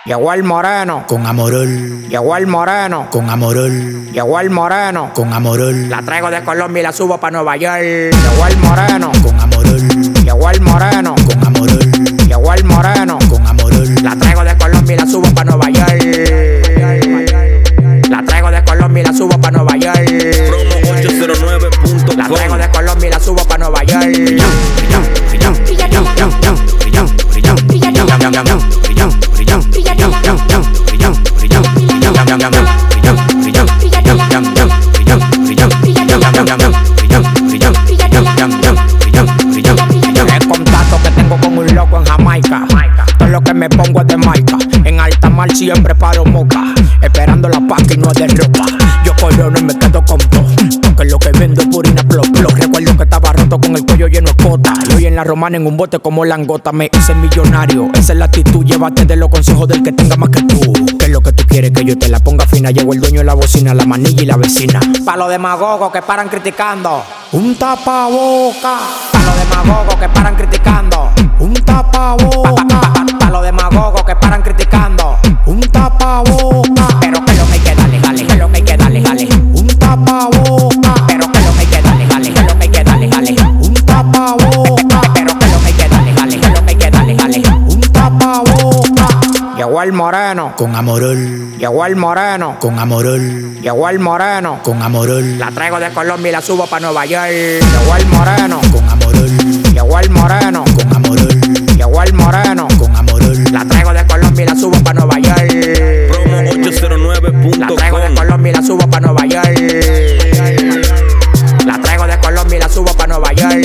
Llegó el moreno con Amorol. Llegó el moreno con Amorol. Llegó el moreno con Amorol. La traigo de Colombia y la subo pa' Nueva York. Llegó el moreno con Amorol. Llegó el moreno con Amorol. Llegó el moreno con Amorol. La traigo de Colombia y la subo pa' Nueva York. La traigo de Colombia y la subo pa' Nueva York. Promo809.com. La traigo de Colombia y la subo pa' Nueva York. El contacto que tengo con un loco en Jamaica. Todo lo que me pongo es de marca. En alta mar siempre paro moca. Esperando la paca y no es de ropa. Yo corono y me quedo con todo. Porque lo que vendo es purina plop plop. Recuerdo que estaba roto con el cuello lleno de cota. Y hoy en la romana en un bote como langota. Me hice millonario, esa es la actitud. Llévate de los consejos del que tenga más que tú. ¿Qué es lo que tú quieres? Que yo te la ponga fina. Llegó el dueño de la bocina, la manilla y la vecina. Pa' los demagogos que paran criticando, un tapaboca. Pa' los demagogos que paran criticando, un tapaboca. Pa' los demagogos que paran criticando, un tapaboca. Pero que lo que hay que darle, jale, que lo que hay que darle, jale, un tapaboca. Pero que lo que hay que darle, jale, que lo que hay que darle, jale, un tapaboca. Pero que lo que hay que darle, jale, que lo que hay que darle, jale, un tapaboca. Llegó el moreno con Amorol. Llegó el moreno con Amorol. Llegó el moreno con Amorol. La traigo de Colombia y la subo pa' Nueva York. Llegó el moreno con Amorol. Llegó el moreno con Amorol. Llegó el moreno con Amorol. La traigo de Colombia y la subo pa' Nueva York. Promo809.com. La traigo de Colombia y la subo pa' Nueva York. La traigo de Colombia y la subo pa' Nueva York.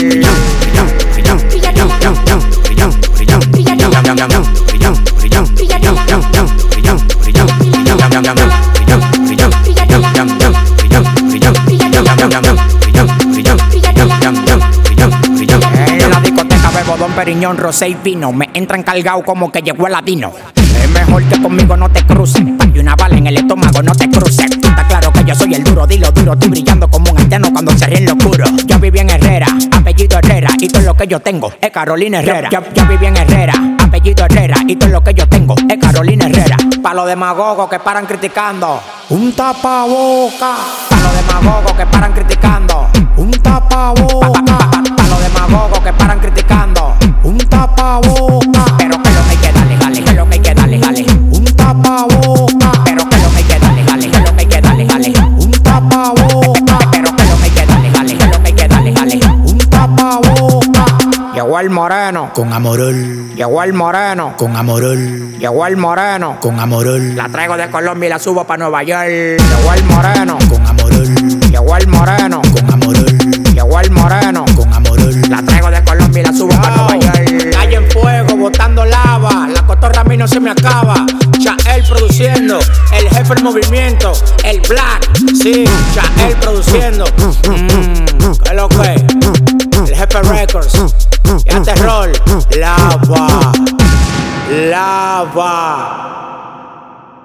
En la discoteca bebo Don Periñón, rosé y vino. Me entran cargado como que llegó el ladino. Es mejor que conmigo no te cruces. Para que una bala en el estómago no te cruce. Tú está claro que yo soy el duro, dilo duro. Estoy brillando como un haitiano cuando se ríe en lo oscuro. Yo viví en Herrera, apellido Herrera. Y todo lo que yo tengo es Carolina Herrera. Yo viví en Herrera, apellido Herrera. Y todo lo que yo tengo es Carolina Herrera. Pa' los demagogos que paran criticando, un tapaboca. Pa' los demagogos que paran criticando, un tapaboca. Pa' los demagogos que paran criticando, un tapaboca. Pero que lo que hay que darle, jale, que lo que hay que darle, jale, un tapaboca. Pero que lo que hay que darle, jale, que lo que hay que darle, jale, un tapaboca. Pero que lo que hay que darle, jale, que lo que hay que darle, jale, un tapaboca. Llegó el moreno con Amorol. Llegó el moreno con Amorol. Llegó el moreno con Amorol. La traigo de Colombia y la subo pa' Nueva York. Llegó el moreno con Amorol. Llegó el moreno con Amorol. Llegó el moreno con Amorol. La traigo de Colombia y la subo pa' Nueva York. Calle en fuego, botando lava. La cotorra a mí no se me acaba. Chael produciendo, el jefe del movimiento, el Black. Sí, Chael produciendo. ¿Qué es lo que?